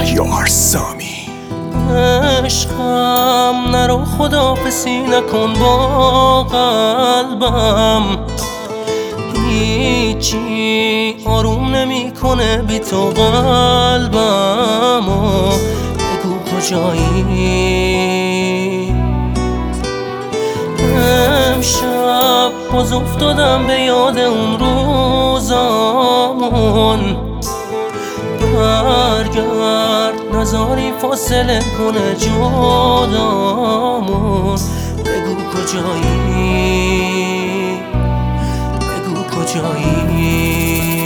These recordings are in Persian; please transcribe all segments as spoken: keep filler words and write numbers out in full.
مهیار سامی. عشقم نرو خداحافظی نکن با قلبم، هیچی آروم نمیکنه بی تو قلبم. و بگو کجایی؟ امشب باز افتادم به یاد اون روزامون، برگرد نذاری فاصله کنه جدامون. بگو کجایی؟ بگو کجایی؟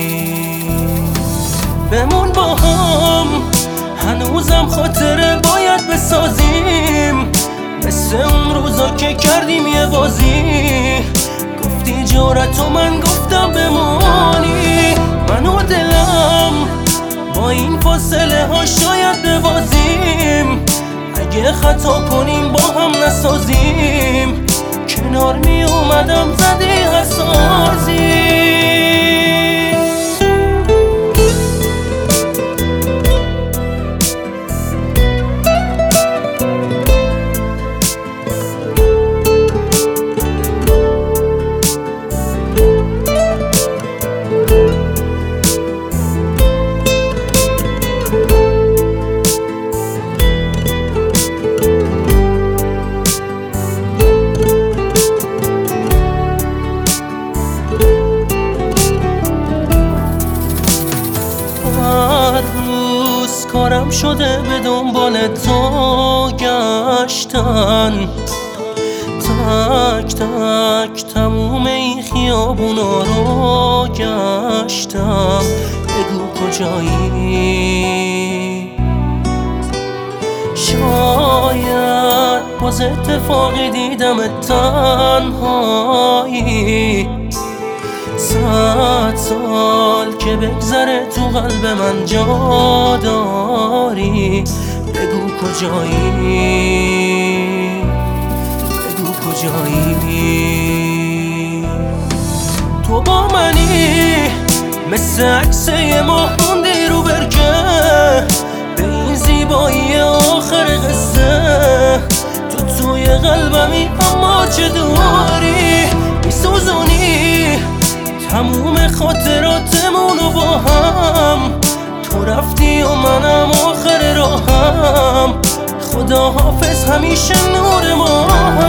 بمون با هم، هنوزم خاطره باید بسازیم، مثل اون روزا که کردیم یه بازی. گفتی جرأت و من گفتم بمانی، من و دلم با این فاصله ها شاید ببازیم. اگه خطا کنیم با هم نسازیم، کنار می اومدم زدی حسازی. کارم شده به دنبال تو گشتن، تک تک تموم این خیابونا رو گشتم. بگو کجایی؟ شاید باز اتفاقی دیدم تنهایی، صد سال که بگذره تو قلب من جا داری. بگو کجایی؟ بگو کجایی؟ تو با منی مثل عکس یه ماه موندی رو برکه، به این زیبایی آخر قصه. تو توی قلبمی اما چه دوری میسوزونی تموم خاطراتمونو با هم. تو رفتی و منم آخر راهم، خدا حافظ همیشه نور ما هم.